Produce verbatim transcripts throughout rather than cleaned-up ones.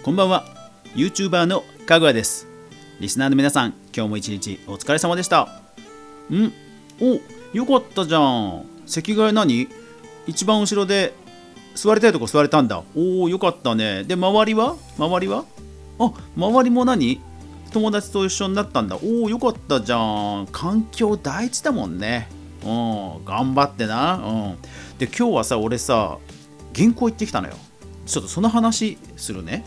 こんばんは。 YouTuber のかぐわです。リスナーの皆さん、今日も一日お疲れ様でした。んお、よかったじゃん。席替え何？一番後ろで座りたいとこ座れたんだ。おお、よかったね。で、周りは周りはあ、周りも何？友達と一緒になったんだ。おお、よかったじゃん。環境第一だもんね。うん、頑張ってな。うん。で、今日はさ、俺さ、銀行行ってきたのよ。ちょっとその話するね。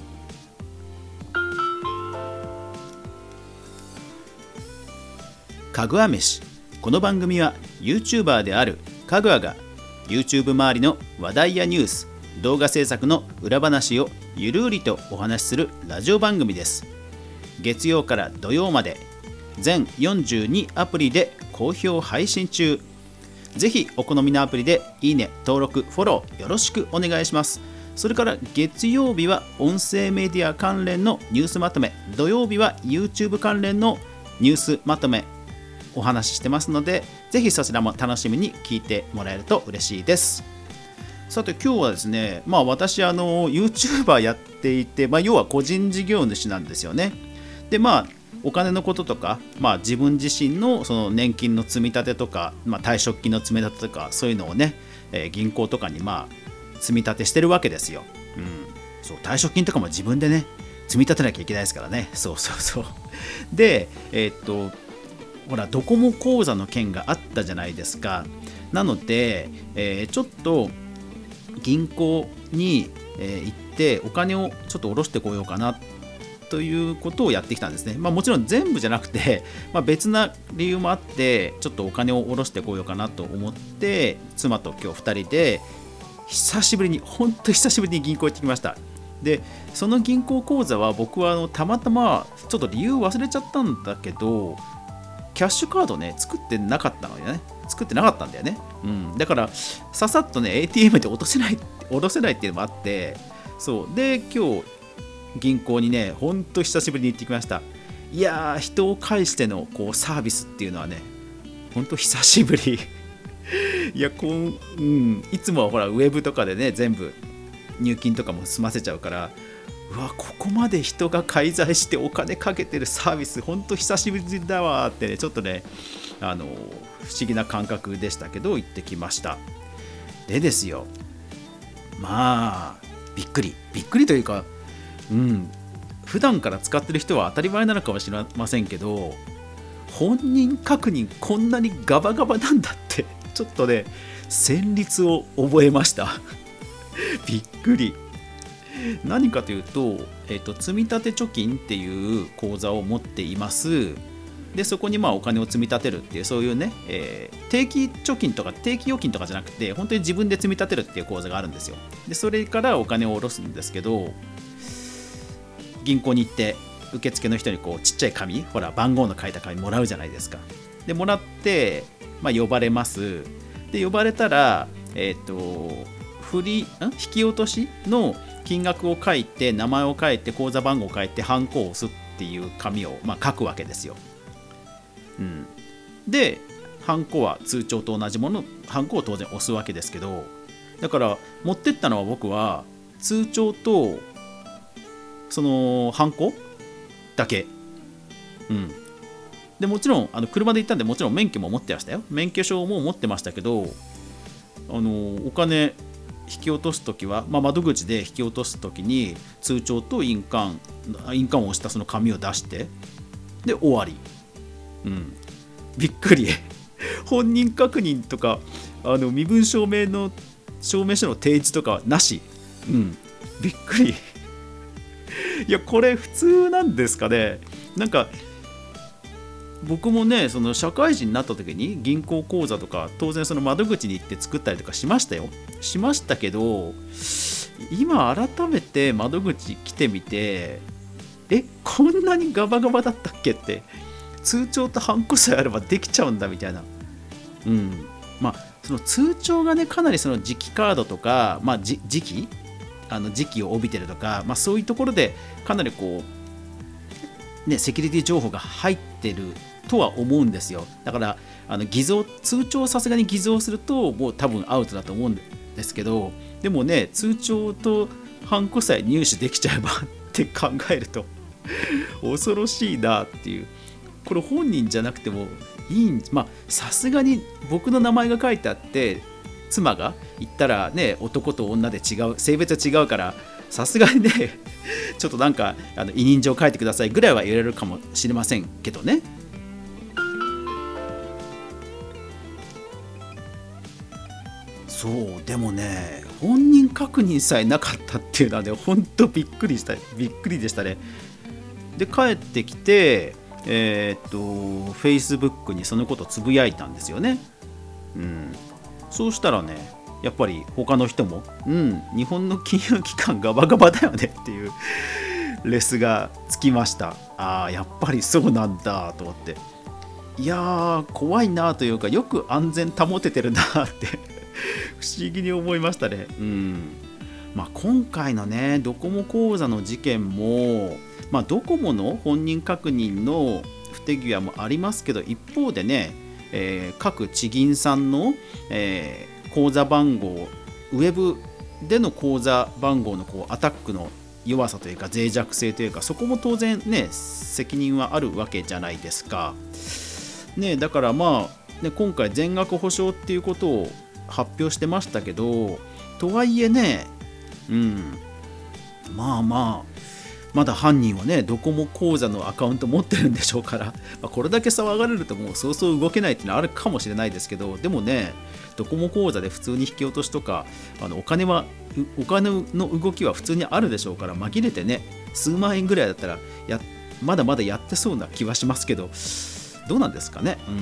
かぐわ飯。この番組は YouTuber であるかぐわが YouTube 周りの話題やニュース、動画制作の裏話をゆるりとお話しするラジオ番組です。月曜から土曜まで全よんじゅうにアプリで好評配信中。ぜひお好みのアプリでいいね、登録、フォローよろしくお願いします。それから月曜日は音声メディア関連のニュースまとめ、土曜日は YouTube 関連のニュースまとめお話ししてますので、ぜひそちらも楽しみに聞いてもらえると嬉しいです。さて今日はですね、まあ私あの YouTuber やっていて、まあ、要は個人事業主なんですよね。でまあお金のこととか、まあ、自分自身のその年金の積み立てとか、まあ、退職金の積み立てとか、そういうのをね、えー、銀行とかにまあ積み立てしてるわけですよ。うん、そう退職金とかも自分でね積み立てなきゃいけないですからね。そうそうそう。で、えー、っとほらドコモ口座の件があったじゃないですか。なので、えー、ちょっと銀行に、えー、行ってお金をちょっと下ろしてこようかなということをやってきたんですね。まあ、もちろん全部じゃなくて、まあ、別な理由もあってちょっとお金を下ろしてこようかなと思って、妻と今日ふたりで久しぶりに本当久しぶりに銀行行ってきました。でその銀行口座は僕はあのたまたまちょっと理由忘れちゃったんだけど、キャッシュカードね作ってなかったのよね。作ってなかったんだよね。うん、だからささっとね エーティーエム で落とせない下ろせないっていうのもあって、そうで今日銀行にねほんと久しぶりに行ってきました。いやー、人を介してのこうサービスっていうのはねほんと久しぶり。いやこう、うん、いつもはほらウェブとかでね全部入金とかも済ませちゃうから、うわここまで人が介在してお金かけてるサービスほんと久しぶりだわってね、ちょっとねあの不思議な感覚でしたけど行ってきました。でですよ、まあびっくりびっくりというか、うん、普段から使ってる人は当たり前なのかもしれませんけど、本人確認こんなにガバガバなんだってちょっとね旋律を覚えました。びっくり。何かというと、えーと、積み立て貯金っていう口座を持っています。でそこにまあお金を積み立てるっていう、そういうね、えー、定期貯金とか定期預金とかじゃなくて本当に自分で積み立てるっていう口座があるんですよ。でそれからお金を下ろすんですけど、銀行に行って受付の人にこうちっちゃい紙、ほら番号の書いた紙もらうじゃないですか。でもらって、まあ、呼ばれます。で呼ばれたら、えっと振りん引き落としの金額を書いて、名前を書いて、口座番号を書いて、ハンコを押すっていう紙を、まあ、書くわけですよ。うん、でハンコは通帳と同じもの、ハンコを当然押すわけですけど、だから持ってったのは僕は通帳とそのハンコだけ。うん、でもちろんあの車で行ったんで、もちろん免許も持ってましたよ。免許証も持ってましたけど、あのお金引き落とすときは、まあ、窓口で引き落とすときに通帳と印鑑印鑑を押したその紙を出してで終わり。うん、びっくり。本人確認とかあの身分証明の証明書の提示とかはなし。うん、びっくり。いやこれ普通なんですかね。なんか僕もねその社会人になった時に銀行口座とか当然その窓口に行って作ったりとかしましたよ。しましたけど、今改めて窓口来てみて、えこんなにガバガバだったっけって、通帳とハンコさえあればできちゃうんだみたいな。うん、まあその通帳がねかなりその磁気カードとか、まあ磁気あの時期を帯びてるとか、まあ、そういうところでかなりこう、ね、セキュリティ情報が入ってるとは思うんですよ。だからあの偽造通帳をさすがに偽造するともう多分アウトだと思うんですけど、でもね通帳とハンコさえ入手できちゃえばっって考えると恐ろしいなっていう。これ本人じゃなくてもいいん、まあさすがに僕の名前が書いてあって妻が言ったらね、男と女で違う、性別は違うからさすがにねちょっとなんかあの委任状書いてくださいぐらいは言われるかもしれませんけどね。そうでもね、本人確認さえなかったっていうのはね、ほんとびっくりしたびっくりでしたね。で帰ってきてえー、っと Facebook にそのことつぶやいたんですよね。うん、そうしたらね、やっぱり他の人も、うん、日本の金融機関ガバガバだよねっていうレスがつきました。ああ、やっぱりそうなんだと思って、いやー怖いなというか、よく安全保ててるなって不思議に思いましたね。うん、まあ、今回のねドコモ口座の事件も、まあ、ドコモの本人確認の不手際もありますけど、一方でね、えー、各地銀さんの、えー、口座番号、ウェブでの口座番号のこうアタックの弱さというか脆弱性というか、そこも当然ね責任はあるわけじゃないですか、ね、だからまあ、ね、今回全額保証っていうことを発表してましたけど、とはいえね、うん、まあまあまだ犯人はねドコモ口座のアカウント持ってるんでしょうから、まあ、これだけ騒がれるともうそうそう動けないっていうのはあるかもしれないですけど、でもねドコモ口座で普通に引き落としとか、あのお金はお金の動きは普通にあるでしょうから、紛れてね数万円ぐらいだったらやまだまだやってそうな気はしますけど、どうなんですかね。うん、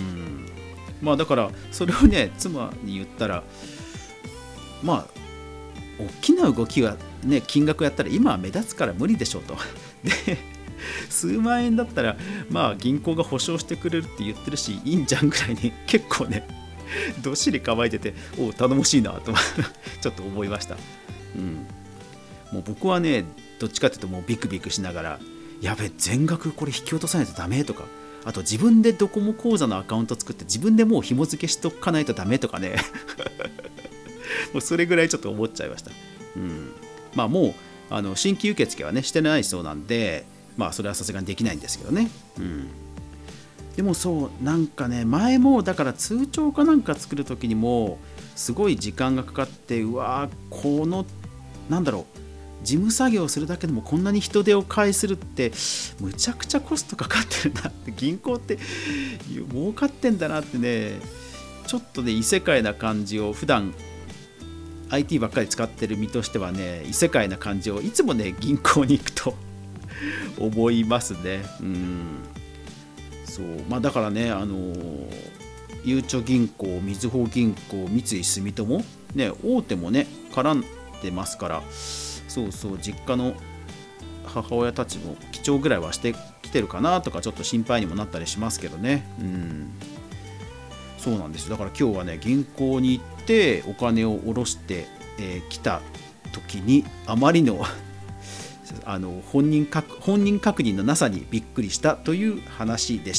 まあだからそれをね妻に言ったら、まあ大きな動きはね金額やったら今は目立つから無理でしょうと。で数万円だったらまあ銀行が保証してくれるって言ってるしいいんじゃんぐらいに結構ねどっしり構えてて、お頼もしいなとちょっと思いました。うん、もう僕はねどっちかっていうともうビクビクしながら、やべ全額これ引き落とさないとダメとか、あと自分でドコモ口座のアカウント作って自分でもう紐付けしとかないとダメとかねもうそれぐらいちょっと思っちゃいました。うん、まあもうあの新規受付はねしてないそうなんで、まあそれはさすがにできないんですけどね。うん、でもそうなんかね前もだから通帳かなんか作る時にもすごい時間がかかって、うわーこのなんだろう事務作業するだけでもこんなに人手を介するってむちゃくちゃコストかかってるなって、銀行って儲かってんだなってね、ちょっとね異世界な感じを普段 アイティー ばっかり使ってる身としてはね、異世界な感じをいつもね銀行に行くと思いますね。うん、そうまあだからね、あのー、ゆうちょ銀行、みずほ銀行、三井住友ね、大手もね絡んでますから、そうそう実家の母親たちも記帳ぐらいはしてきてるかなとかちょっと心配にもなったりしますけどね。うん、そうなんですよ。だから今日はね銀行に行ってお金を下ろしてき、えー、た時にあまりのあの本人確本人確認のなさにびっくりしたという話でした。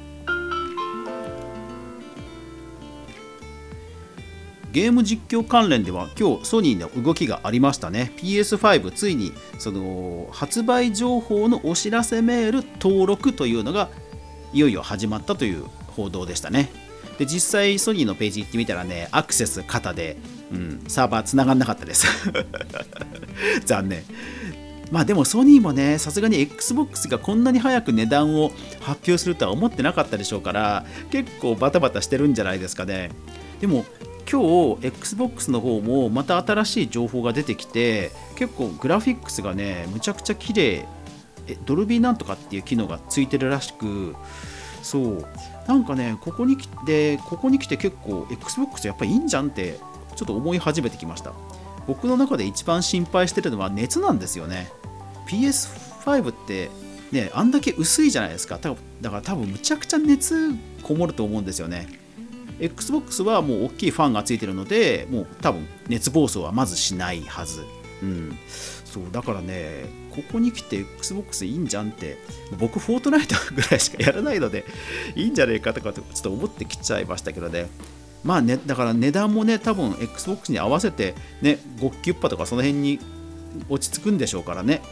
ゲーム実況関連では今日ソニーの動きがありましたね。 ピーエスファイブ ついにその発売情報のお知らせメール登録というのがいよいよ始まったという報道でしたね。で実際ソニーのページ行ってみたらね、アクセス肩で、うん、サーバー繋がんなかったです残念。まあでもソニーもねさすがに Xbox がこんなに早く値段を発表するとは思ってなかったでしょうから、結構バタバタしてるんじゃないですかね。でも今日 Xbox の方もまた新しい情報が出てきて、結構グラフィックスがねむちゃくちゃ綺麗、ドルビーなんとかっていう機能がついてるらしく、そうなんかねここに来てここに来て結構 Xbox やっぱりいいんじゃんってちょっと思い始めてきました。僕の中で一番心配してるのは熱なんですよね。 ピーエスファイブ ってねあんだけ薄いじゃないですか。だから多分むちゃくちゃ熱こもると思うんですよね。Xbox はもう大きいファンがついてるので、もう多分熱暴走はまずしないはず。うん、そうだからね、ここに来て Xbox いいんじゃんって、僕フォートナイトぐらいしかやらないのでいいんじゃねえかとかちょっと思ってきちゃいましたけどね。まあね、だから値段もね多分 Xbox に合わせてねごキュッパとかその辺に落ち着くんでしょうからね。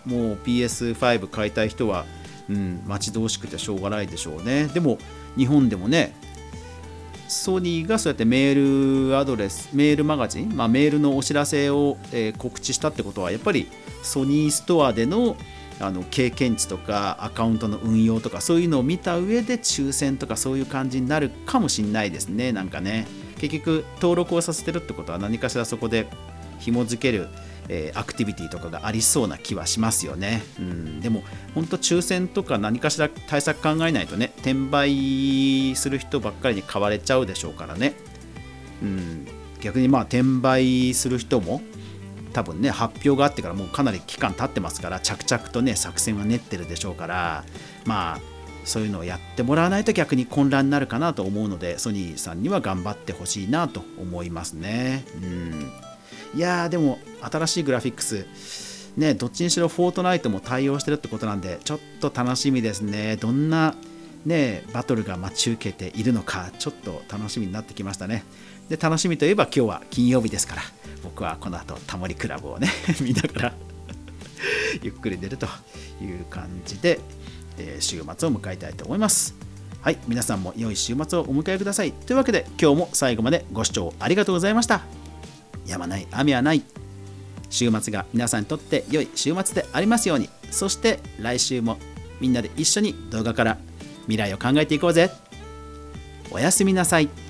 もう ピーエスファイブ 買いたい人は、うん、待ち遠しくてしょうがないでしょうね。でも日本でもね、ソニーがそうやってメールアドレス、メールマガジン、まあ、メールのお知らせを、えー告知したってことは、やっぱりソニーストアでのあの経験値とかアカウントの運用とかそういうのを見た上で抽選とかそういう感じになるかもしれないですね。なんかね、結局登録をさせてるってことは何かしらそこで紐付ける、えーアクティビティとかがありそうな気はしますよね。うん、でも本当抽選とか何かしら対策考えないとね、転売する人ばっかりに買われちゃうでしょうからね。うん、逆にまあ転売する人も多分ね、発表があってからもうかなり期間経ってますから、着々とね作戦は練ってるでしょうから、まあそういうのをやってもらわないと逆に混乱になるかなと思うので、ソニーさんには頑張ってほしいなと思いますね。うん、いやーでも新しいグラフィックスね、どっちにしろフォートナイトも対応してるってことなんで、ちょっと楽しみですね。どんなねバトルが待ち受けているのか、ちょっと楽しみになってきましたね。で、楽しみといえば今日は金曜日ですから、僕はこの後タモリクラブをね見ながらゆっくり寝るという感じで、えー週末を迎えたいと思います。はい、皆さんも良い週末をお迎えください。というわけで今日も最後までご視聴ありがとうございました。やまない雨はない。週末が皆さんにとって良い週末でありますように。そして来週もみんなで一緒に動画から未来を考えていこうぜ。おやすみなさい。